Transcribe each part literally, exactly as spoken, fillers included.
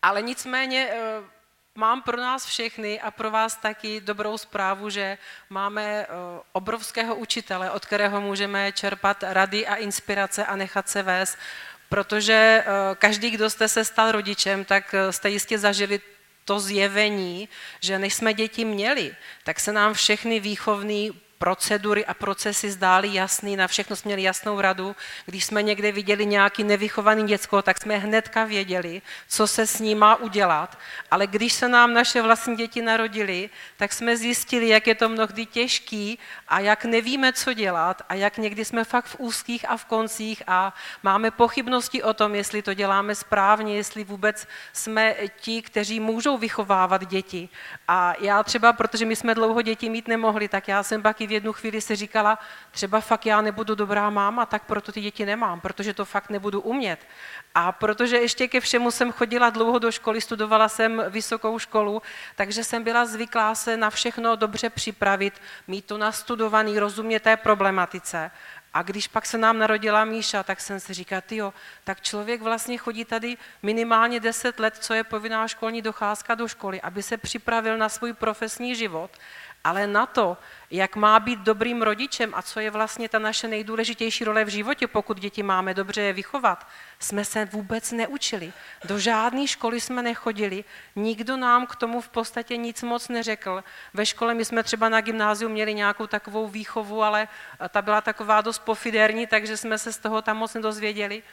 Ale nicméně mám pro nás všechny a pro vás taky dobrou zprávu, že máme obrovského učitele, od kterého můžeme čerpat rady a inspirace a nechat se vést, protože každý, kdo jste se stal rodičem, tak jste jistě zažili to zjevení, že než jsme děti měli, tak se nám všechny výchovné procedury a procesy zdály jasný, na všechno jsme měli jasnou radu. Když jsme někde viděli nějaký nevychovaný děcko, tak jsme hnedka věděli, co se s ním má udělat. Ale když se nám naše vlastní děti narodily, tak jsme zjistili, jak je to mnohdy těžký a jak nevíme, co dělat a jak někdy jsme fakt v úzkých a v koncích a máme pochybnosti o tom, jestli to děláme správně, jestli vůbec jsme ti, kteří můžou vychovávat děti. A já třeba, protože my jsme dlouho děti mít nemohli, tak já jsem pak i v jednu chvíli si říkala, třeba fakt já nebudu dobrá máma, tak proto ty děti nemám, protože to fakt nebudu umět. A protože ještě ke všemu jsem chodila dlouho do školy, studovala jsem vysokou školu, takže jsem byla zvyklá se na všechno dobře připravit, mít to nastudovaný, rozumět té problematice. A když pak se nám narodila Míša, tak jsem si říkala, tyjo, tak člověk vlastně chodí tady minimálně deset let, co je povinná školní docházka do školy, aby se připravil na svůj profesní život. Ale na to, jak má být dobrým rodičem a co je vlastně ta naše nejdůležitější role v životě, pokud děti máme dobře je vychovat, jsme se vůbec neučili. Do žádné školy jsme nechodili, nikdo nám k tomu v podstatě nic moc neřekl. Ve škole my jsme třeba na gymnáziu měli nějakou takovou výchovu, ale ta byla taková dost pofidérní, takže jsme se z toho tam moc nedozvěděli.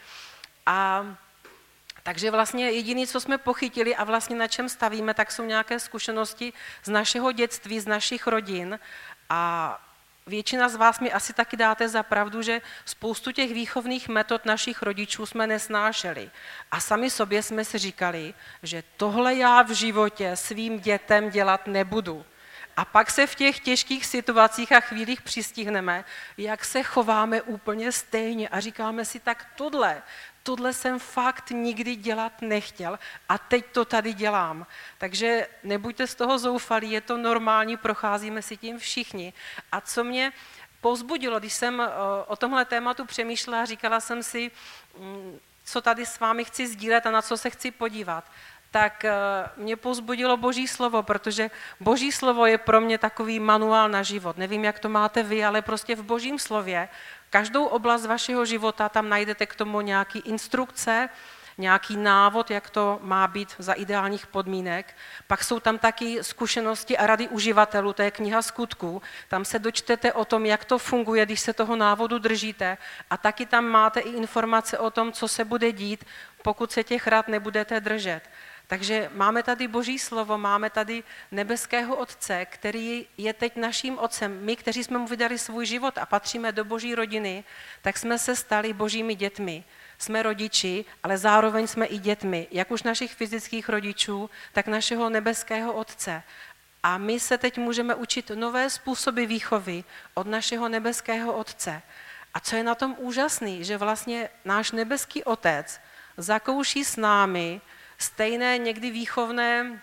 A takže vlastně jediné, co jsme pochytili a vlastně na čem stavíme, tak jsou nějaké zkušenosti z našeho dětství, z našich rodin. A většina z vás mi asi taky dáte za pravdu, že spoustu těch výchovných metod našich rodičů jsme nesnášeli. A sami sobě jsme si říkali, že tohle já v životě svým dětem dělat nebudu. A pak se v těch těžkých situacích a chvílích přistihneme, jak se chováme úplně stejně a říkáme si, tak tohle, tohle jsem fakt nikdy dělat nechtěl a teď to tady dělám. Takže nebuďte z toho zoufalí, je to normální, procházíme si tím všichni. A co mě povzbudilo, když jsem o tomhle tématu přemýšlela, říkala jsem si, co tady s vámi chci sdílet a na co se chci podívat, tak mě povzbudilo Boží slovo, protože Boží slovo je pro mě takový manuál na život. Nevím, jak to máte vy, ale prostě v Božím slově každou oblast vašeho života tam najdete k tomu nějaký instrukce, nějaký návod, jak to má být za ideálních podmínek. Pak jsou tam taky zkušenosti a rady uživatelů, to je kniha Skutků. Tam se dočtete o tom, jak to funguje, když se toho návodu držíte. A taky tam máte i informace o tom, co se bude dít, pokud se těch rad nebudete držet. Takže máme tady Boží slovo, máme tady nebeského Otce, který je teď naším otcem. My, kteří jsme mu vydali svůj život a patříme do Boží rodiny, tak jsme se stali Božími dětmi. Jsme rodiči, ale zároveň jsme i dětmi, jak už našich fyzických rodičů, tak našeho nebeského Otce. A my se teď můžeme učit nové způsoby výchovy od našeho nebeského Otce. A co je na tom úžasný, že vlastně náš nebeský Otec zakouší s námi stejné někdy výchovné,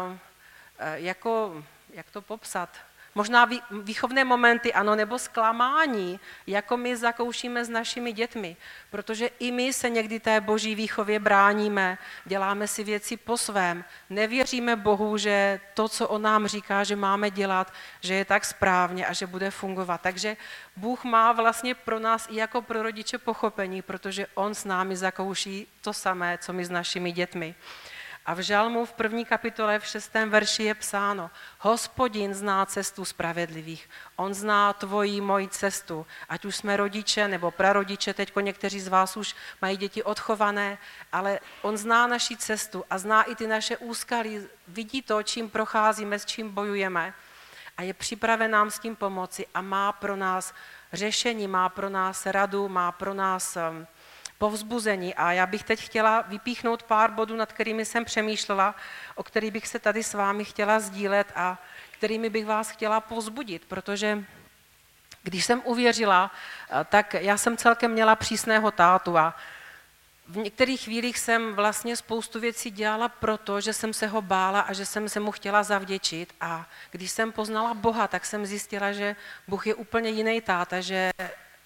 jako, jak to popsat, možná výchovné momenty, ano, nebo zklamání, jako my zakoušíme s našimi dětmi, protože i my se někdy té Boží výchově bráníme, děláme si věci po svém, nevěříme Bohu, že to, co on nám říká, že máme dělat, že je tak správně a že bude fungovat. Takže Bůh má vlastně pro nás i jako pro rodiče pochopení, protože on s námi zakouší to samé, co my s našimi dětmi. A v Žalmu v první kapitole v šestém verši je psáno: Hospodin zná cestu spravedlivých, on zná tvoji moji cestu, ať už jsme rodiče nebo prarodiče, teďko někteří z vás už mají děti odchované, ale on zná naši cestu a zná i ty naše úskalí, vidí to, čím procházíme, s čím bojujeme a je připraven nám s tím pomoci a má pro nás řešení, má pro nás radu, má pro nás povzbuzení. A já bych teď chtěla vypíchnout pár bodů, nad kterými jsem přemýšlela, o kterých bych se tady s vámi chtěla sdílet a kterými bych vás chtěla povzbudit, protože když jsem uvěřila, tak já jsem celkem měla přísného tátu a v některých chvílích jsem vlastně spoustu věcí dělala proto, že jsem se ho bála a že jsem se mu chtěla zavděčit. A když jsem poznala Boha, tak jsem zjistila, že Bůh je úplně jiný táta, že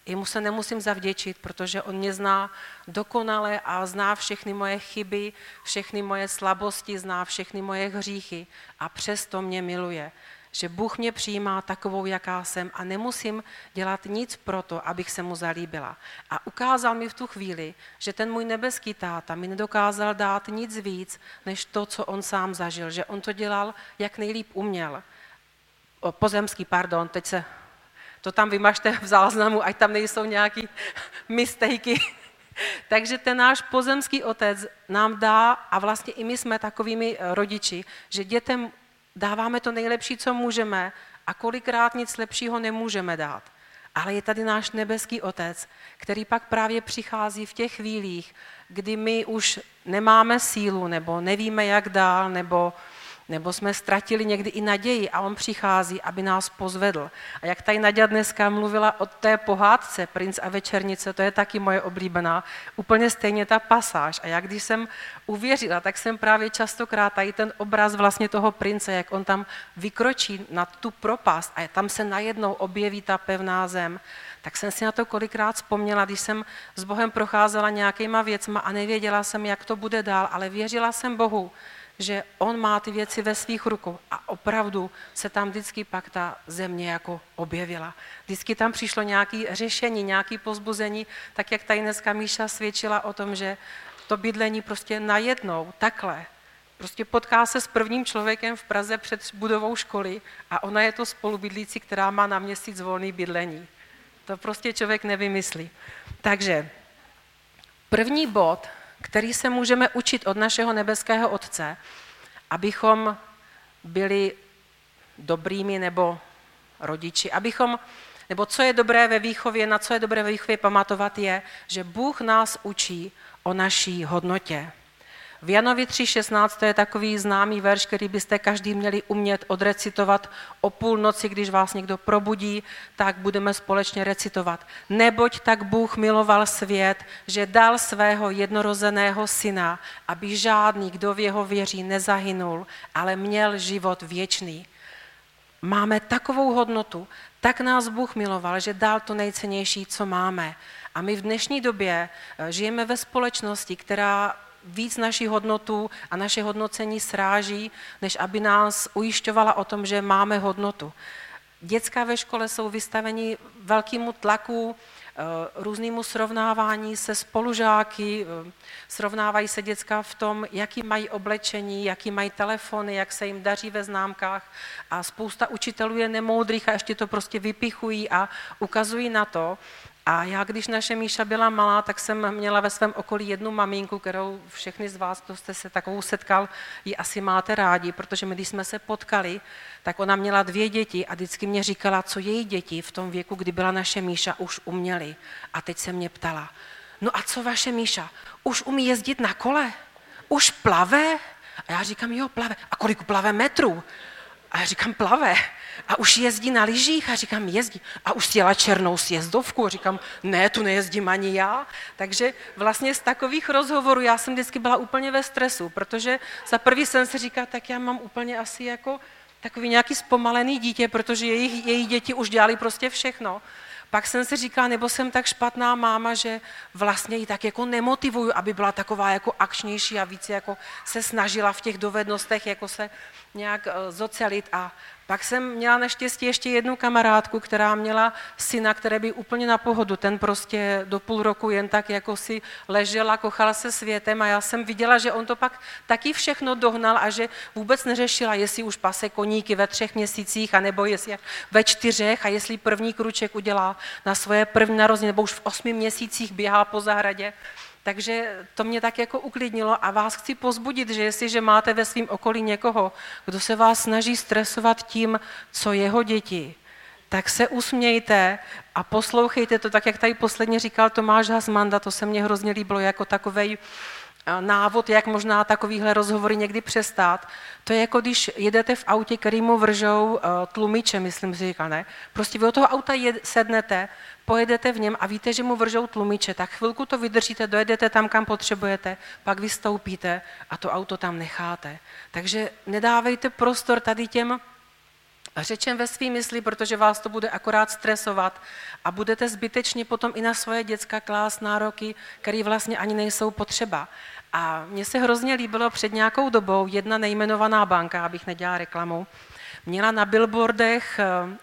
Jemu se nemusím zavděčit, protože on mě zná dokonale a zná všechny moje chyby, všechny moje slabosti, zná všechny moje hříchy a přesto mě miluje. Že Bůh mě přijímá takovou, jaká jsem a nemusím dělat nic pro to, abych se mu zalíbila. A ukázal mi v tu chvíli, že ten můj nebeský táta mi nedokázal dát nic víc, než to, co on sám zažil. Že on to dělal, jak nejlíp uměl. O, pozemský, pardon, teď se to tam vymažte v záznamu, ať tam nejsou nějaký mistakey. Takže ten náš pozemský otec nám dá, a vlastně i my jsme takovými rodiči, že dětem dáváme to nejlepší, co můžeme a kolikrát nic lepšího nemůžeme dát. Ale je tady náš nebeský otec, který pak právě přichází v těch chvílích, kdy my už nemáme sílu, nebo nevíme, jak dál, nebo, nebo jsme ztratili někdy i naději a on přichází, aby nás pozvedl. A jak tady Naďa dneska mluvila o té pohádce Princ a večernice, to je taky moje oblíbená, úplně stejně ta pasáž. A jak když jsem uvěřila, tak jsem právě častokrát tady ten obraz vlastně toho prince, jak on tam vykročí na tu propast a tam se najednou objeví ta pevná zem, tak jsem si na to kolikrát vzpomněla, když jsem s Bohem procházela nějakýma věcma a nevěděla jsem, jak to bude dál, ale věřila jsem Bohu, že on má ty věci ve svých rukou a opravdu se tam vždycky pak ta země jako objevila. Vždycky tam přišlo nějaké řešení, nějaké povzbuzení, tak jak tady dneska Míša svědčila o tom, že to bydlení prostě najednou, takhle, prostě potká se s prvním člověkem v Praze před budovou školy a ona je to spolubydlící, která má na měsíc volný bydlení. To prostě člověk nevymyslí. Takže první bod, který se můžeme učit od našeho nebeského Otce, abychom byli dobrými nebo rodiči, abychom, nebo co je dobré ve výchově, na co je dobré ve výchově pamatovat je, že Bůh nás učí o naší hodnotě. V Janovi tři šestnáct to je takový známý verš, který byste každý měli umět odrecitovat o půlnoci, když vás někdo probudí, tak budeme společně recitovat. Neboť tak Bůh miloval svět, že dal svého jednorozeného syna, aby žádný, kdo v jeho věří, nezahynul, ale měl život věčný. Máme takovou hodnotu, tak nás Bůh miloval, že dal to nejcennější, co máme. A my v dnešní době žijeme ve společnosti, která víc naši hodnotu a naše hodnocení sráží, než aby nás ujišťovala o tom, že máme hodnotu. Děcka ve škole jsou vystaveni velkému tlaku, různému srovnávání se spolužáky, srovnávají se děcka v tom, jaký mají oblečení, jaký mají telefony, jak se jim daří ve známkách a spousta učitelů je nemoudrých a ještě to prostě vypichují a ukazují na to. A já, když naše Míša byla malá, tak jsem měla ve svém okolí jednu maminku, kterou všechny z vás, kdo jste se takovou setkal, ji asi máte rádi, protože my, když jsme se potkali, tak ona měla dvě děti a vždycky mě říkala, co její děti v tom věku, kdy byla naše Míša, už uměly. A teď se mě ptala, no a co vaše Míša, už umí jezdit na kole? Už plave? A já říkám, jo, plave. A kolik plave metrů? A já říkám, plave. A už jezdí na lyžích? A říkám, jezdí. A už sjela černou sjezdovku? A říkám, ne, tu nejezdím ani já. Takže vlastně z takových rozhovorů já jsem vždycky byla úplně ve stresu, protože za prvý jsem si říkala, tak já mám úplně asi jako takový nějaký zpomalený dítě, protože jejich, jejich děti už dělali prostě všechno. Pak jsem si říkala, nebo jsem tak špatná máma, že vlastně ji tak jako nemotivuju, aby byla taková jako akčnější a víc jako se snažila v těch dovednostech jako se nějak zocelit. A pak jsem měla naštěstí ještě jednu kamarádku, která měla syna, který byl úplně na pohodu. Ten prostě do půl roku jen tak jako si ležel a kochal se světem a já jsem viděla, že on to pak taky všechno dohnal a že vůbec neřešila, jestli už pase koníky ve třech měsících, anebo jestli ve čtyřech a jestli první kruček udělá na svoje první narozeniny, nebo už v osmi měsících běhá po zahradě. Takže to mě tak jako uklidnilo a vás chci pozbudit, že jestliže máte ve svém okolí někoho, kdo se vás snaží stresovat tím, co jeho děti, tak se usmějte a poslouchejte to, tak jak tady posledně říkal Tomáš Hasmanda, to se mně hrozně líbilo jako takovej návod, jak možná takovýhle rozhovory někdy přestát. To je jako když jedete v autě, který mu vržou tlumiče, myslím si, říkal, ne? Prostě vy od toho auta jed, sednete, pojedete v něm a víte, že mu vržou tlumiče, tak chvilku to vydržíte, dojedete tam, kam potřebujete, pak vystoupíte a to auto tam necháte. Takže nedávejte prostor tady těm řečem ve svý mysli, protože vás to bude akorát stresovat a budete zbytečně potom i na svoje děcka klást nároky, které vlastně ani nejsou potřeba. A mně se hrozně líbilo před nějakou dobou jedna nejmenovaná banka, abych nedělala reklamu, měla na billboardech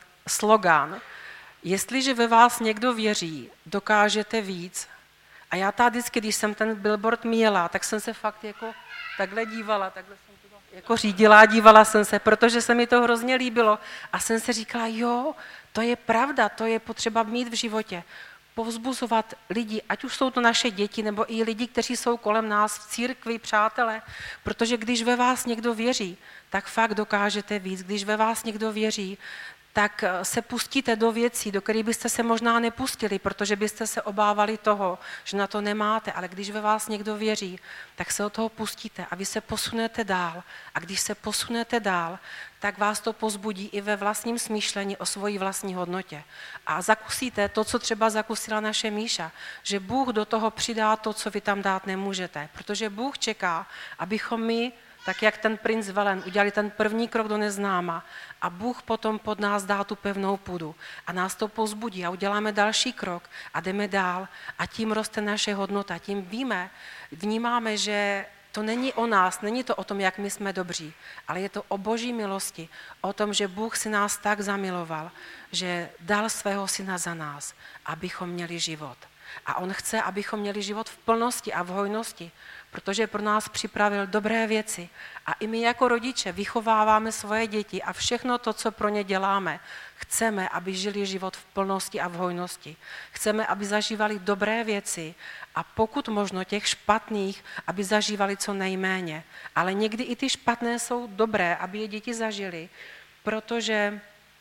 slogan: jestliže ve vás někdo věří, dokážete víc. A já tady vždycky, když jsem ten billboard měla, tak jsem se fakt jako takhle dívala, takhle jsem to jako řídila, dívala jsem se, protože se mi to hrozně líbilo. A jsem se říkala, jo, to je pravda, to je potřeba mít v životě. Povzbuzovat lidi, ať už jsou to naše děti, nebo i lidi, kteří jsou kolem nás v církvi, přátelé, protože když ve vás někdo věří, tak fakt dokážete víc. Když ve vás někdo věří, tak se pustíte do věcí, do kterých byste se možná nepustili, protože byste se obávali toho, že na to nemáte, ale když ve vás někdo věří, tak se od toho pustíte a vy se posunete dál. A když se posunete dál, tak vás to pozbudí i ve vlastním smýšlení o svojí vlastní hodnotě. A zakusíte to, co třeba zakusila naše Míša, že Bůh do toho přidá to, co vy tam dát nemůžete, protože Bůh čeká, abychom my, tak jak ten princ Velen, udělali ten první krok do neznáma a Bůh potom pod nás dá tu pevnou půdu a nás to pozbudí a uděláme další krok a jdeme dál a tím roste naše hodnota, tím víme, vnímáme, že to není o nás, není to o tom, jak my jsme dobří, ale je to o Boží milosti, o tom, že Bůh si nás tak zamiloval, že dal svého syna za nás, abychom měli život. A on chce, abychom měli život v plnosti a v hojnosti, protože pro nás připravil dobré věci. A i my jako rodiče vychováváme svoje děti a všechno to, co pro ně děláme, chceme, aby žili život v plnosti a v hojnosti. Chceme, aby zažívali dobré věci a pokud možno těch špatných, aby zažívali co nejméně. Ale někdy i ty špatné jsou dobré, aby je děti zažili, protože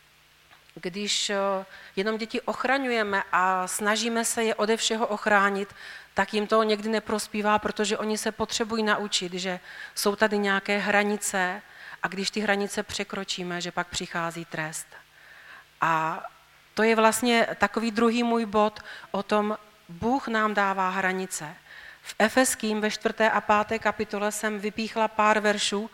když jenom děti ochraňujeme a snažíme se je ode všeho ochránit, tak jim to někdy neprospívá, protože oni se potřebují naučit, že jsou tady nějaké hranice a když ty hranice překročíme, že pak přichází trest. A to je vlastně takový druhý můj bod o tom, Bůh nám dává hranice. V Efeským ve čtvrté a páté kapitole jsem vypíchla pár veršů,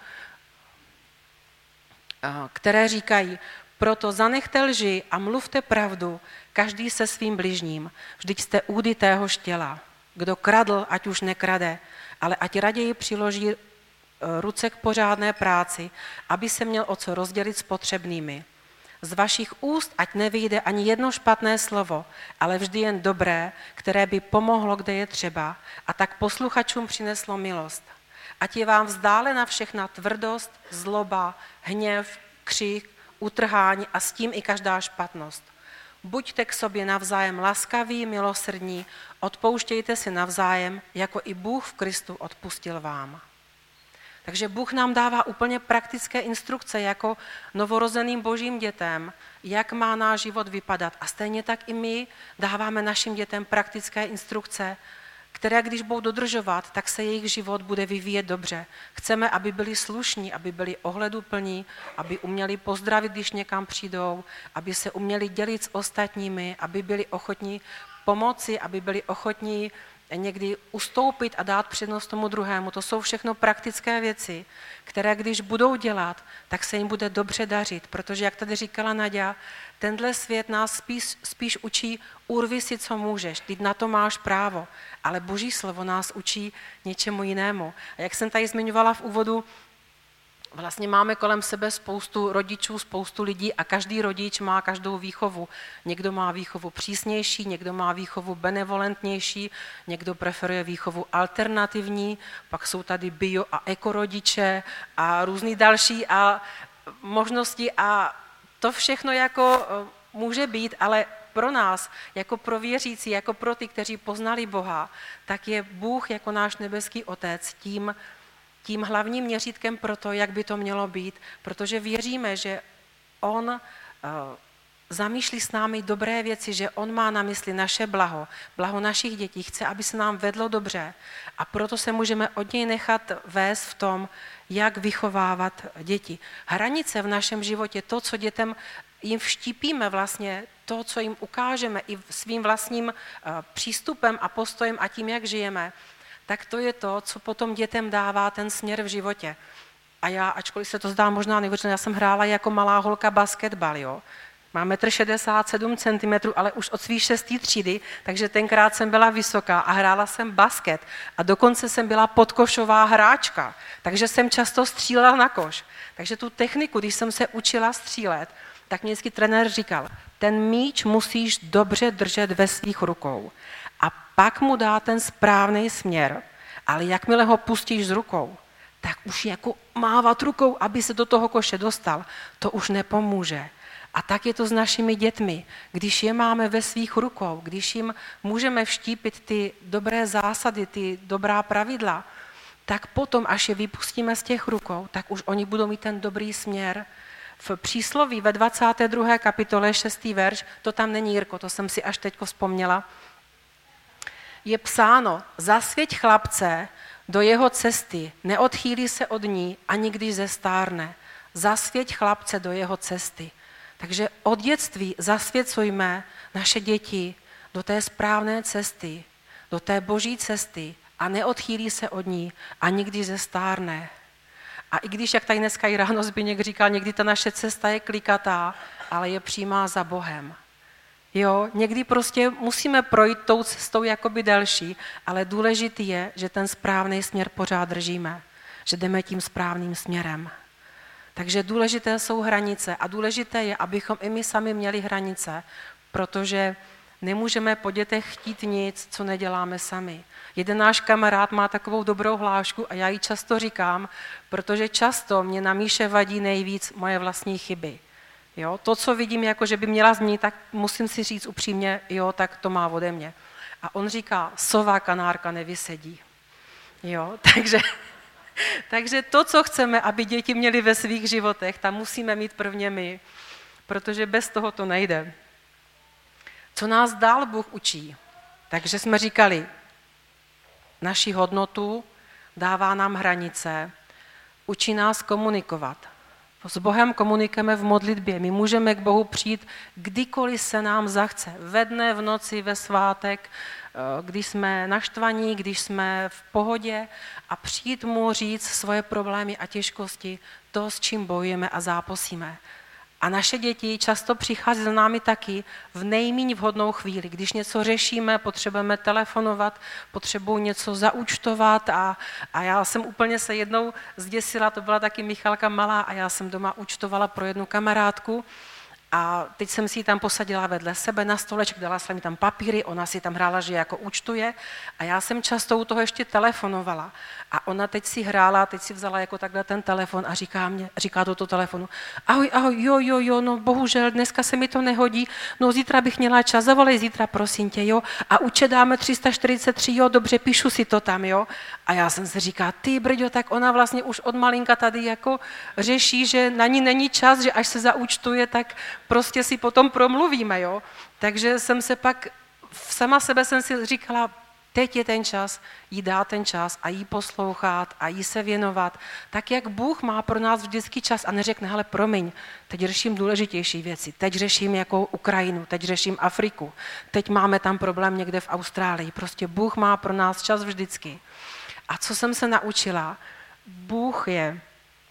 které říkají: proto zanechte lži a mluvte pravdu, každý se svým bližním. Vždyť jste údy téhož těla. Kdo kradl, ať už nekrade, ale ať raději přiloží ruce k pořádné práci, aby se měl o co rozdělit s potřebnými. Z vašich úst ať nevyjde ani jedno špatné slovo, ale vždy jen dobré, které by pomohlo, kde je třeba, a tak posluchačům přineslo milost. Ať je vám vzdálena všechna tvrdost, zloba, hněv, křik, utrhání a s tím i každá špatnost. Buďte k sobě navzájem laskaví, milosrdní, odpouštějte si navzájem, jako i Bůh v Kristu odpustil vám. Takže Bůh nám dává úplně praktické instrukce jako novorozeným božím dětem, jak má náš život vypadat. A stejně tak i my dáváme našim dětem praktické instrukce, které když budou dodržovat, tak se jejich život bude vyvíjet dobře. Chceme, aby byli slušní, aby byli ohleduplní, aby uměli pozdravit, když někam přijdou, aby se uměli dělit s ostatními, aby byli ochotní pomoci, aby byli ochotní někdy ustoupit a dát přednost tomu druhému. To jsou všechno praktické věci, které když budou dělat, tak se jim bude dobře dařit, protože jak tady říkala Naďa, tenhle svět nás spíš, spíš učí urvi si, co můžeš, ty na to máš právo, ale Boží slovo nás učí něčemu jinému. A jak jsem tady zmiňovala v úvodu, vlastně máme kolem sebe spoustu rodičů, spoustu lidí a každý rodič má každou výchovu. Někdo má výchovu přísnější, někdo má výchovu benevolentnější, někdo preferuje výchovu alternativní, pak jsou tady bio a ekorodiče a různý další a možnosti a to všechno jako může být, ale pro nás, jako pro věřící, jako pro ty, kteří poznali Boha, tak je Bůh jako náš nebeský Otec tím, tím hlavním měřítkem pro to, jak by to mělo být, protože věříme, že on uh, zamýšlí s námi dobré věci, že on má na mysli naše blaho, blaho našich dětí, chce, aby se nám vedlo dobře a proto se můžeme od něj nechat vést v tom, jak vychovávat děti. Hranice v našem životě, to, co dětem jim vštípíme vlastně, to, co jim ukážeme i svým vlastním uh, přístupem a postojem a tím, jak žijeme, tak to je to, co potom dětem dává ten směr v životě. A já, ačkoliv se to zdá možná neuvěřitelné, já jsem hrála jako malá holka basketbal, jo. Mám metr šedesát sedm centimetrů, ale už od svých šestý třídy, takže tenkrát jsem byla vysoká a hrála jsem basket. A dokonce jsem byla podkošová hráčka, takže jsem často střílela na koš. Takže tu techniku, když jsem se učila střílet, tak mě vždycky trenér říkal, ten míč musíš dobře držet ve svých rukou. A pak mu dá ten správný směr, ale jakmile ho pustíš z rukou, tak už jako mávat rukou, aby se do toho koše dostal, to už nepomůže. A tak je to s našimi dětmi. Když je máme ve svých rukou, když jim můžeme vštípit ty dobré zásady, ty dobrá pravidla, tak potom, až je vypustíme z těch rukou, tak už oni budou mít ten dobrý směr. V přísloví ve dvacáté druhé kapitole, šestý verš, to tam není, Jirko, to jsem si až teďko vzpomněla, je psáno, zasvěť chlapce do jeho cesty, neodchýlí se od ní, ani když zestárne. Zasvěť chlapce do jeho cesty. Takže od dětství zasvěcujme naše děti do té správné cesty, do té boží cesty a neodchýlí se od ní, ani když zestárne. A i když, jak tady dneska i ráno Zbyněk říkal, někdy ta naše cesta je klikatá, ale je přímá za Bohem. Jo, někdy prostě musíme projít tou cestou jakoby delší, ale důležitý je, že ten správný směr pořád držíme, že jdeme tím správným směrem. Takže důležité jsou hranice a důležité je, abychom i my sami měli hranice, protože nemůžeme po dětech chtít nic, co neděláme sami. Jeden náš kamarád má takovou dobrou hlášku a já ji často říkám, protože často mě na Míše vadí nejvíc moje vlastní chyby. Jo? To, co vidím, jako že by měla změnit, tak musím si říct upřímně, jo, tak to má ode mě. A on říká, sova kanárka nevysedí. Jo? Takže, takže to, co chceme, aby děti měly ve svých životech, tam musíme mít prvně my, protože bez toho to nejde. Co nás dál Bůh učí? Takže jsme říkali, naši hodnotu, dává nám hranice, učí nás komunikovat. S Bohem komunikujeme v modlitbě. My můžeme k Bohu přijít, kdykoliv se nám zachce. Ve dne, v noci, ve svátek, když jsme naštvaní, když jsme v pohodě a přijít mu říct svoje problémy a těžkosti, to, s čím bojujeme a zápasíme. A naše děti často přichází za námi taky v nejméně vhodnou chvíli. Když něco řešíme, potřebujeme telefonovat, potřebuji něco zaúčtovat a, a já jsem úplně se jednou zděsila, to byla taky Michalka malá a já jsem doma účtovala pro jednu kamarádku a teď jsem si ji tam posadila vedle sebe na stoleček, dala jsem mi tam papíry, ona si tam hrála, že jako účtuje a já jsem často u toho ještě telefonovala. A ona teď si hrála, teď si vzala jako takhle ten telefon a říká mě, říká do toho telefonu, ahoj, ahoj, jo, jo, jo, no bohužel, dneska se mi to nehodí, no zítra bych měla čas, zavolej zítra, prosím tě, jo, a účet dáme tři sta čtyřicet tři, jo, dobře, píšu si to tam, jo. A já jsem si říká, ty brďo, tak ona vlastně už od malinka tady jako řeší, že na ní není čas, že až se zaúčtuje, tak prostě si potom promluvíme, jo. Takže jsem se pak, sama sebe jsem si říkala, teď je ten čas, jí dát ten čas a jí poslouchat a jí se věnovat. Tak jak Bůh má pro nás vždycky čas a neřekne, hele promiň, teď řeším důležitější věci, teď řeším jako Ukrajinu, teď řeším Afriku, teď máme tam problém někde v Austrálii. Prostě Bůh má pro nás čas vždycky. A co jsem se naučila? Bůh je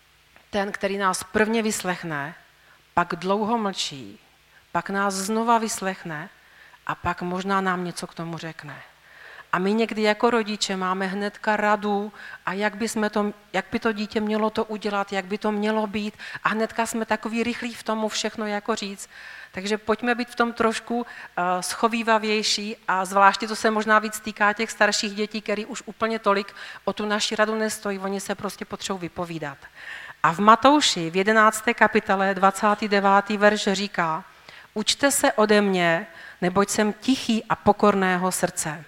ten, který nás prvně vyslechne, pak dlouho mlčí, pak nás znova vyslechne a pak možná nám něco k tomu řekne. A my někdy jako rodiče máme hnedka radu a jak by, jsme to, jak by to dítě mělo to udělat, jak by to mělo být a hnedka jsme takový rychlí v tomu všechno jako říct. Takže pojďme být v tom trošku uh, schovývavější a zvláště to se možná víc týká těch starších dětí, který už úplně tolik o tu naši radu nestojí, oni se prostě potřebují vypovídat. A v Matouši v jedenácté kapitole dvacátý devátý verš říká, učte se ode mě, neboť jsem tichý a pokorného srdce.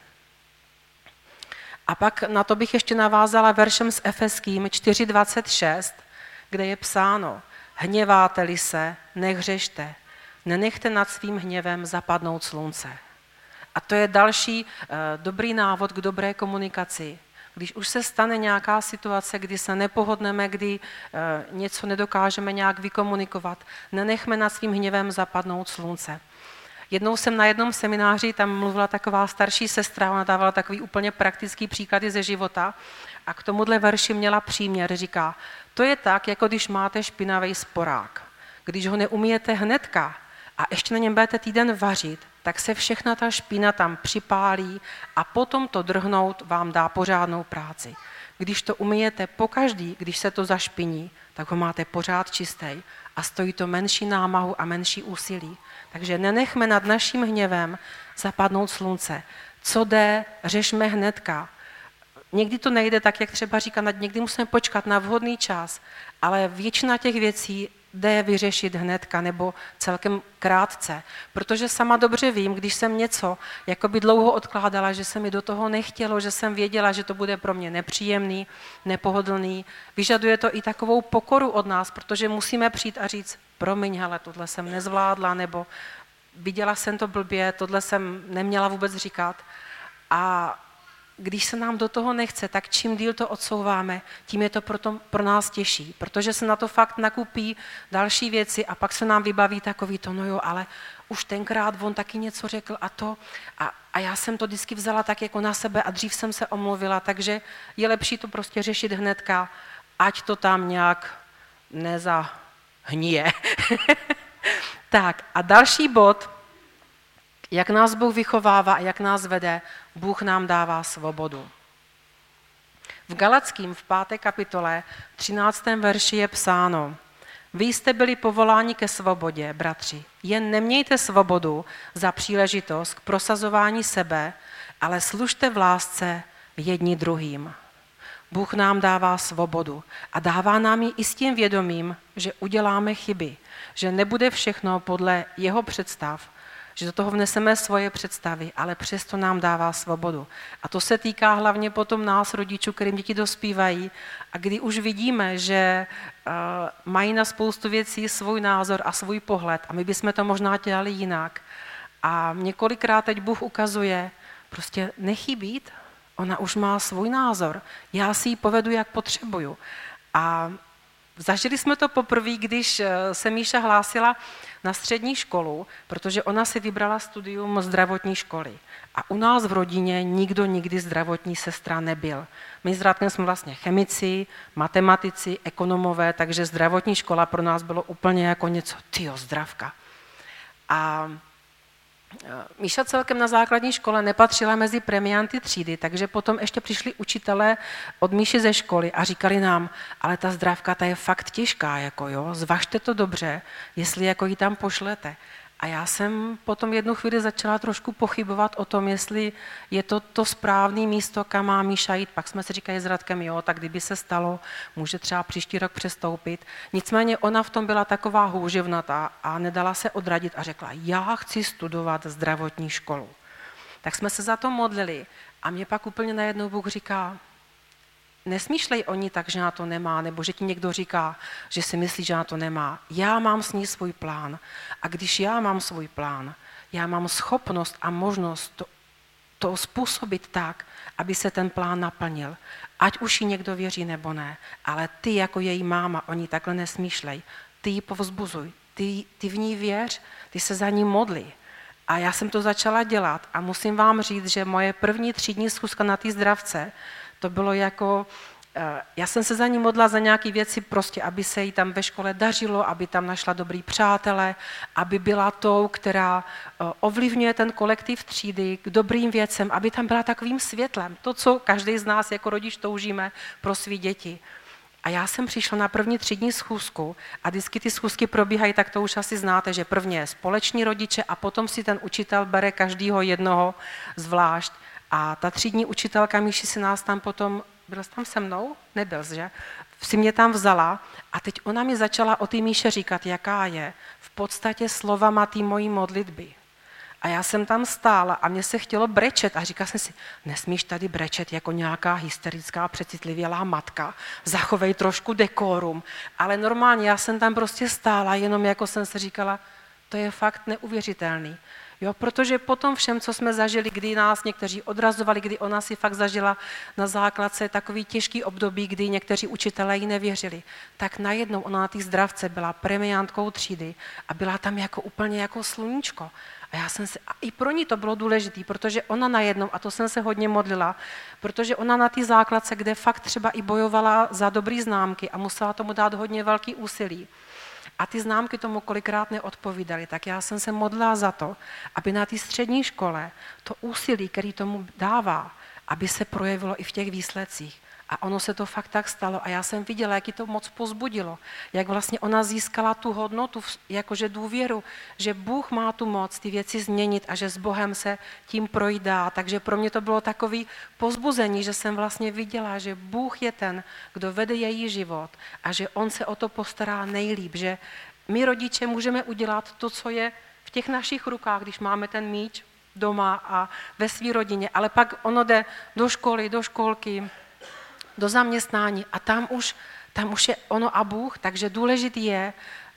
A pak na to bych ještě navázala veršem s Efeským čtyři dvacet šest, kde je psáno, hněváte-li se, nehřešte, nenechte nad svým hněvem zapadnout slunce. A to je další uh, dobrý návod k dobré komunikaci. Když už se stane nějaká situace, kdy se nepohodneme, kdy uh, něco nedokážeme nějak vykomunikovat, nenechme nad svým hněvem zapadnout slunce. Jednou jsem na jednom semináři, tam mluvila taková starší sestra, ona dávala takový úplně praktický příklady ze života a k tomuhle verši měla příměr, říká, to je tak, jako když máte špinavý sporák. Když ho neumíjete hnedka a ještě na něm budete týden vařit, tak se všechna ta špína tam připálí a potom to drhnout vám dá pořádnou práci. Když to umyjete pokaždý, když se to zašpiní, tak ho máte pořád čistý a stojí to menší námahu a menší úsilí. Takže nenechme nad naším hněvem zapadnout slunce. Co jde, řešme hnedka. Někdy to nejde tak, jak třeba říká, někdy musíme počkat na vhodný čas, ale většina těch věcí jde vyřešit hnedka nebo celkem krátce. Protože sama dobře vím, když jsem něco jakoby dlouho odkládala, že se mi do toho nechtělo, že jsem věděla, že to bude pro mě nepříjemný, nepohodlný. Vyžaduje to i takovou pokoru od nás, protože musíme přijít a říct, promiň, hele, tohle jsem nezvládla, nebo viděla jsem to blbě, tohle jsem neměla vůbec říkat. A když se nám do toho nechce, tak čím díl to odsouváme, tím je to proto, pro nás těžší, protože se na to fakt nakupí další věci a pak se nám vybaví takový to, no jo, ale už tenkrát on taky něco řekl a to a, a já jsem to vždycky vzala tak jako na sebe a dřív jsem se omluvila, takže je lepší to prostě řešit hnedka, ať to tam nějak nezahníje. Tak a další bod, jak nás Bůh vychovává a jak nás vede, Bůh nám dává svobodu. V Galackým v páté kapitole třináctém verši je psáno, vy jste byli povoláni ke svobodě, bratři, jen nemějte svobodu za příležitost k prosazování sebe, ale služte v lásce jedni druhým. Bůh nám dává svobodu a dává nám ji i s tím vědomím, že uděláme chyby, že nebude všechno podle jeho představ, že do toho vneseme svoje představy, ale přesto nám dává svobodu. A to se týká hlavně potom nás, rodičů, kterým děti dospívají a kdy už vidíme, že uh, mají na spoustu věcí svůj názor a svůj pohled a my bychom to možná dělali jinak. A několikrát teď Bůh ukazuje, prostě nechybít, ona už má svůj názor, já si ji povedu, jak potřebuju. A zažili jsme to poprvé, když se Míša hlásila na střední školu, protože ona si vybrala studium zdravotní školy. A u nás v rodině nikdo nikdy zdravotní sestra nebyl. My s Radkem jsme vlastně chemici, matematici, ekonomové, takže zdravotní škola pro nás bylo úplně jako něco, tyjo, zdravka. A Míša celkem na základní škole nepatřila mezi premianty třídy, takže potom ještě přišli učitelé od Míši ze školy a říkali nám, ale ta zdravka, ta je fakt těžká, jako jo, zvažte to dobře, jestli jako ji tam pošlete. A já jsem potom jednu chvíli začala trošku pochybovat o tom, jestli je to to správné místo, kam má Míša jít. Pak jsme si říkali s Radkem, jo, tak kdyby se stalo, může třeba příští rok přestoupit. Nicméně ona v tom byla taková houževnatá a nedala se odradit a řekla, já chci studovat zdravotní školu. Tak jsme se za to modlili a mě pak úplně najednou Bůh říká, nesmýšlej o ní tak, že na to nemá, nebo že ti někdo říká, že si myslí, že na to nemá. Já mám s ní svůj plán. A když já mám svůj plán, já mám schopnost a možnost to, to způsobit tak, aby se ten plán naplnil. Ať už jí někdo věří nebo ne, ale ty jako její máma, o ní takhle nesmýšlej. Ty ji povzbuzuj, ty, ty v ní věř, ty se za ní modli. A já jsem to začala dělat a musím vám říct, že moje první třídní schůzka na té zdravce, to bylo jako, já jsem se za ní modla za nějaké věci, prostě, aby se jí tam ve škole dařilo, aby tam našla dobrý přátele, aby byla tou, která ovlivňuje ten kolektiv třídy k dobrým věcem, aby tam byla takovým světlem. To, co každý z nás jako rodič toužíme pro svý děti. A já jsem přišla na první třídní schůzku a vždycky ty schůzky probíhají, tak to už asi znáte, že prvně je společní rodiče a potom si ten učitel bere každýho jednoho zvlášť. A ta třídní učitelka Míši si nás tam potom, byl jsi tam se mnou? Nebyl jsi, že? Si mě tam vzala a teď ona mi začala o té Míše říkat, jaká je v podstatě slovama té mojí modlitby. A já jsem tam stála a mně se chtělo brečet a říkala jsem si, nesmíš tady brečet jako nějaká hysterická, přecitlivělá matka, zachovej trošku dekorum. Ale normálně já jsem tam prostě stála, jenom jako jsem se říkala, to je fakt neuvěřitelný. Jo, protože potom všem, co jsme zažili, kdy nás někteří odrazovali, kdy ona si fakt zažila na základce takový těžký období, kdy někteří učitelé jí nevěřili, tak najednou ona na té zdravce byla premiantkou třídy a byla tam jako úplně jako sluníčko. A já jsem se, a i pro ní to bylo důležité, protože ona najednou, a to jsem se hodně modlila, protože ona na té základce, kde fakt třeba i bojovala za dobrý známky a musela tomu dát hodně velký úsilí, a ty známky tomu kolikrát neodpovídaly, tak já jsem se modlila za to, aby na té střední škole to úsilí, který tomu dává, aby se projevilo i v těch výsledcích. A ono se to fakt tak stalo. A já jsem viděla, jak ji to moc pozbudilo. Jak vlastně ona získala tu hodnotu, jakože důvěru, že Bůh má tu moc ty věci změnit a že s Bohem se tím projdá. Takže pro mě to bylo takový pozbuzení, že jsem vlastně viděla, že Bůh je ten, kdo vede její život a že on se o to postará nejlíp. Že my rodiče můžeme udělat to, co je v těch našich rukách, když máme ten míč doma a ve své rodině. Ale pak ono jde do školy, do školky, do zaměstnání a tam už, tam už je ono a Bůh, takže důležitý je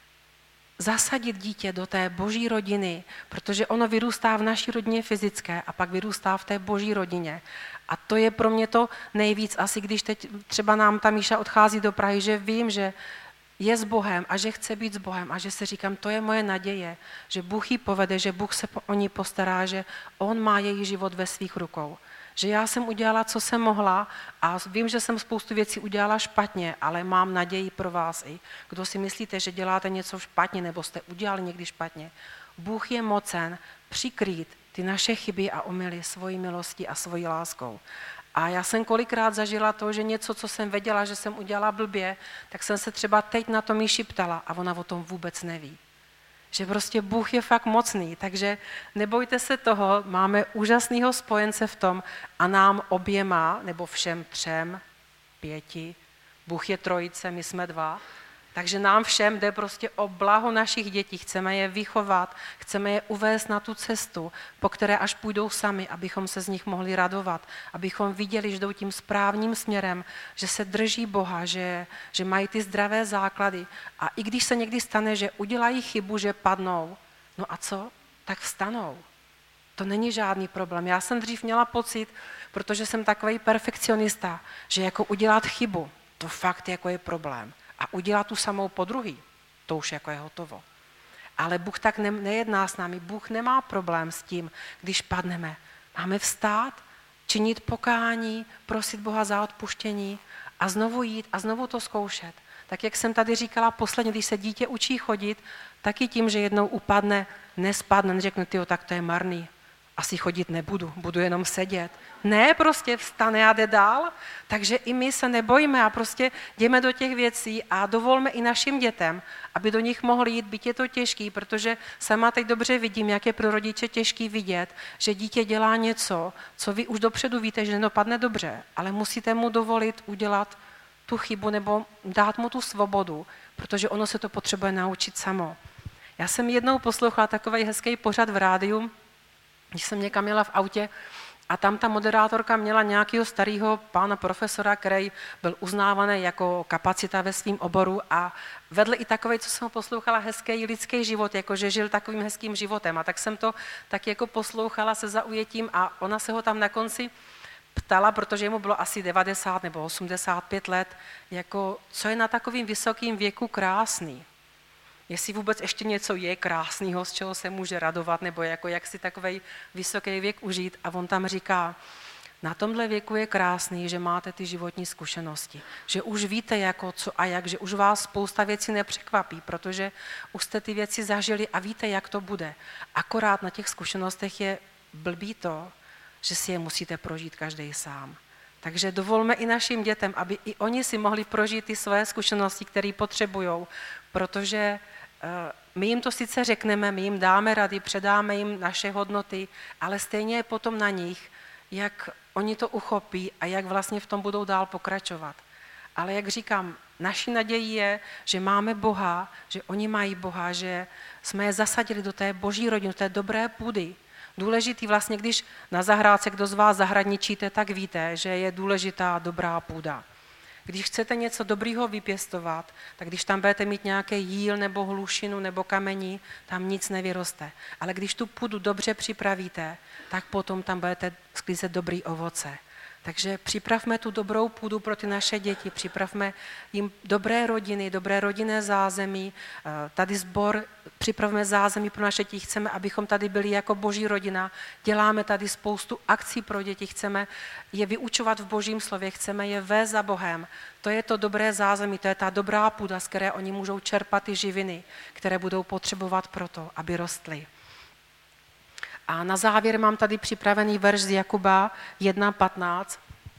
zasadit dítě do té boží rodiny, protože ono vyrůstá v naší rodině fyzické a pak vyrůstá v té boží rodině. A to je pro mě to nejvíc, asi když teď třeba nám ta Míša odchází do Prahy, že vím, že je s Bohem a že chce být s Bohem a že si říkám, to je moje naděje, že Bůh ji povede, že Bůh se o ní postará, že on má její život ve svých rukou. Že já jsem udělala, co jsem mohla a vím, že jsem spoustu věcí udělala špatně, ale mám naději pro vás i. Kdo si myslíte, že děláte něco špatně nebo jste udělali někdy špatně, Bůh je mocen přikrýt ty naše chyby a omyly svojí milostí a svojí láskou. A já jsem kolikrát zažila to, že něco, co jsem věděla, že jsem udělala blbě, tak jsem se třeba teď na to Míši ptala a ona o tom vůbec neví. Že prostě Bůh je fakt mocný, takže nebojte se toho, máme úžasného spojence v tom a nám oběma, nebo všem třem, pěti, Bůh je trojice, my jsme dva, takže nám všem jde prostě o blaho našich dětí, chceme je vychovat, chceme je uvést na tu cestu, po které až půjdou sami, abychom se z nich mohli radovat, abychom viděli, že jdou tím správným směrem, že se drží Boha, že, že mají ty zdravé základy. A i když se někdy stane, že udělají chybu, že padnou, no a co? Tak vstanou. To není žádný problém. Já jsem dřív měla pocit, protože jsem takový perfekcionista, že jako udělat chybu, to fakt jako je problém. A udělat tu samou po druhý, to už jako je hotovo. Ale Bůh tak ne, nejedná s námi. Bůh nemá problém s tím, když padneme. Máme vstát, činit pokání, prosit Boha za odpuštění a znovu jít a znovu to zkoušet. Tak jak jsem tady říkala posledně, když se dítě učí chodit, taky tím, že jednou upadne, nespadne, neřekne, tyjo, tak to je marný. Asi chodit nebudu, budu jenom sedět. Ne, prostě vstane a jde dál. Takže i my se nebojíme a prostě jdeme do těch věcí a dovolme i našim dětem, aby do nich mohli jít, byť je to těžký, protože sama teď dobře vidím, jak je pro rodiče těžký vidět, že dítě dělá něco, co vy už dopředu víte, že nedopadne dobře, ale musíte mu dovolit udělat tu chybu nebo dát mu tu svobodu, protože ono se to potřebuje naučit samo. Já jsem jednou poslouchala takový hezký pořad v rádiu, když jsem někam jela v autě a tam ta moderátorka měla nějakého starého pána profesora, který byl uznávaný jako kapacita ve svém oboru a vedl i takový, co jsem ho poslouchala, hezký lidský život, jakože žil takovým hezkým životem. A tak jsem to tak jako poslouchala se zaujetím a ona se ho tam na konci ptala, protože mu bylo asi devadesát nebo osmdesát pět let, jako co je na takovým vysokým věku krásný. Jestli vůbec ještě něco je krásného, z čeho se může radovat, nebo jako jak si takovej vysoký věk užít. A on tam říká, na tomhle věku je krásný, že máte ty životní zkušenosti, že už víte jako co a jak, že už vás spousta věcí nepřekvapí, protože už jste ty věci zažili a víte, jak to bude. Akorát na těch zkušenostech je blbý to, že si je musíte prožít každý sám. Takže dovolme i našim dětem, aby i oni si mohli prožít ty své zkušenosti, které potřebují, protože my jim to sice řekneme, my jim dáme rady, předáme jim naše hodnoty, ale stejně je potom na nich, jak oni to uchopí a jak vlastně v tom budou dál pokračovat. Ale jak říkám, naší nadějí je, že máme Boha, že oni mají Boha, že jsme je zasadili do té boží rodiny, do té dobré půdy. Důležitý vlastně, když na zahrádce, kdo z vás zahradničíte, tak víte, že je důležitá dobrá půda. Když chcete něco dobrýho vypěstovat, tak když tam budete mít nějaký jíl nebo hlušinu nebo kamení, tam nic nevyroste. Ale když tu půdu dobře připravíte, tak potom tam budete sklízet dobrý ovoce. Takže připravme tu dobrou půdu pro ty naše děti, připravme jim dobré rodiny, dobré rodinné zázemí. Tady sbor, připravme zázemí pro naše děti, chceme, abychom tady byli jako boží rodina. Děláme tady spoustu akcí pro děti, chceme je vyučovat v božím slově, chceme je vést za Bohem. To je to dobré zázemí, to je ta dobrá půda, z které oni můžou čerpat ty živiny, které budou potřebovat pro to, aby rostly. A na závěr mám tady připravený verš z Jakuba jedna patnáct,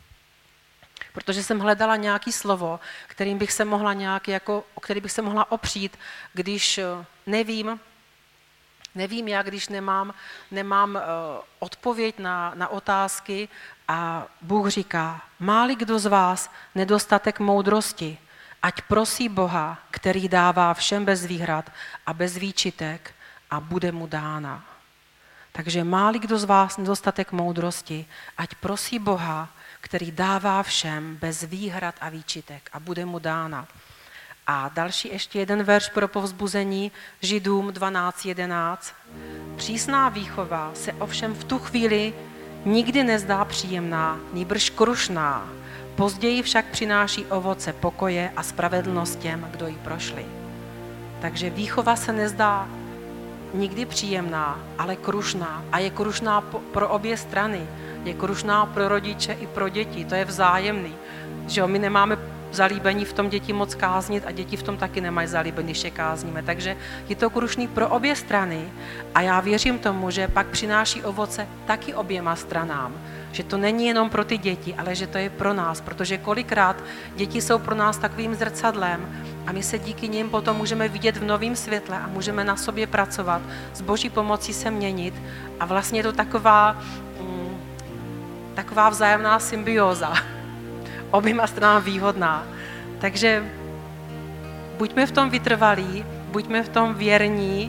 protože jsem hledala nějaké slovo, kterým bych se mohla nějak jako, o který bych se mohla opřít, když nevím, nevím jak, když nemám, nemám uh, odpověď na, na otázky a Bůh říká, má-li kdo z vás nedostatek moudrosti, ať prosí Boha, který dává všem bez výhrad a bez výčitek a bude mu dána. Takže má-li kdo z vás nedostatek moudrosti, ať prosí Boha, který dává všem bez výhrad a výčitek a bude mu dána. A další ještě jeden verš pro povzbuzení, Židům dvanáct jedenáct. Přísná výchova se ovšem v tu chvíli nikdy nezdá příjemná, nýbrž krušná. Později však přináší ovoce pokoje a spravedlnost těm, kdo ji prošli. Takže výchova se nezdá nikdy příjemná, ale krušná. A je krušná pro obě strany. Je krušná pro rodiče i pro děti. To je vzájemný. Že jo, my nemáme zalíbení v tom děti moc káznit a děti v tom taky nemají zalíbení, když je kázníme. Takže je to krušný pro obě strany a já věřím tomu, že pak přináší ovoce taky oběma stranám. Že to není jenom pro ty děti, ale že to je pro nás, protože kolikrát děti jsou pro nás takovým zrcadlem a my se díky nim potom můžeme vidět v novém světle a můžeme na sobě pracovat, s Boží pomocí se měnit a vlastně je to taková, mm, taková vzájemná symbióza, oběma stranám výhodná. Takže buďme v tom vytrvalí, buďme v tom věrní,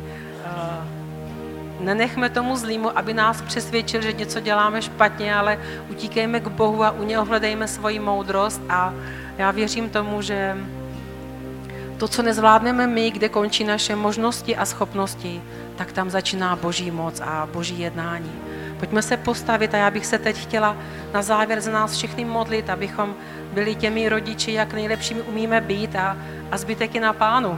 nenechme tomu zlýmu, aby nás přesvědčil, že něco děláme špatně, ale utíkejme k Bohu a u něho hledejme svoji moudrost a já věřím tomu, že to, co nezvládneme my, kde končí naše možnosti a schopnosti, tak tam začíná Boží moc a Boží jednání. Pojďme se postavit a já bych se teď chtěla na závěr za nás všechny modlit, abychom byli těmi rodiči, jak nejlepšími umíme být a, a zbytek je na Pánu.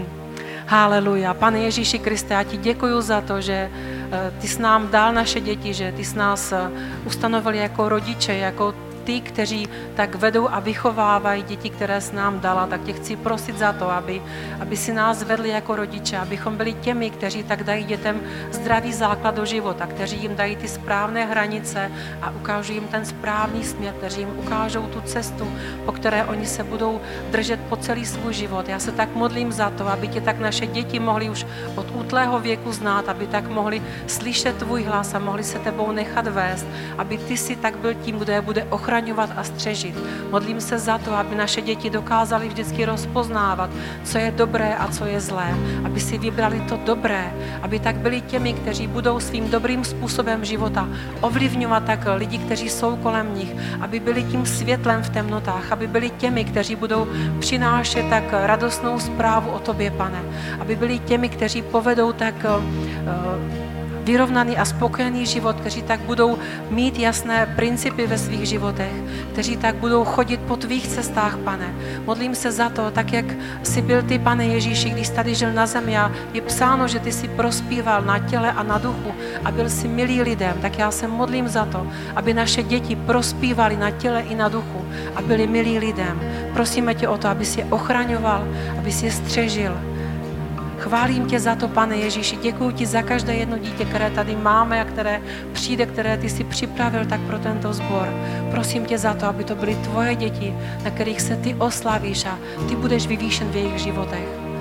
Haleluja. Pane Ježíši Kriste, já ti děkuju za to, že ty jsi nám dal naše děti, že ty jsi nás ustanovil jako rodiče, jako ty, kteří tak vedou a vychovávají děti, které jsi nám dala, tak tě chci prosit za to, aby, aby si nás vedli jako rodiče, abychom byli těmi, kteří tak dají dětem zdravý základ do života, kteří jim dají ty správné hranice a ukážou jim ten správný směr, kteří jim ukážou tu cestu, po které oni se budou držet po celý svůj život. Já se tak modlím za to, aby tě tak naše děti mohly už od útlého věku znát, aby tak mohli slyšet tvůj hlas a mohli se tebou nechat vést, aby ty si tak byl tím, kdo je bude ochraňovat a střežit. Modlím se za to, aby naše děti dokázaly vždycky rozpoznávat, co je dobré a co je zlé, aby si vybrali to dobré, aby tak byli těmi, kteří budou svým dobrým způsobem života ovlivňovat tak lidi, kteří jsou kolem nich, aby byli tím světlem v temnotách, aby byli těmi, kteří budou přinášet tak radostnou zprávu o tobě, Pane, aby byli těmi, kteří povedou tak uh, vyrovnaný a spokojený život, kteří tak budou mít jasné principy ve svých životech, kteří tak budou chodit po tvých cestách, Pane. Modlím se za to, tak jak jsi byl ty, Pane Ježíši, když tady žil na zemi a je psáno, že ty jsi prospíval na těle a na duchu a byl jsi milý lidem, tak já se modlím za to, aby naše děti prospívali na těle i na duchu a byli milí lidem. Prosíme tě o to, aby jsi je ochraňoval, aby jsi je střežil. Chválím tě za to, Pane Ježíši, děkuji ti za každé jedno dítě, které tady máme a které přijde, které ty jsi připravil tak pro tento sbor. Prosím tě za to, aby to byly tvoje děti, na kterých se ty oslavíš a ty budeš vyvýšen v jejich životech.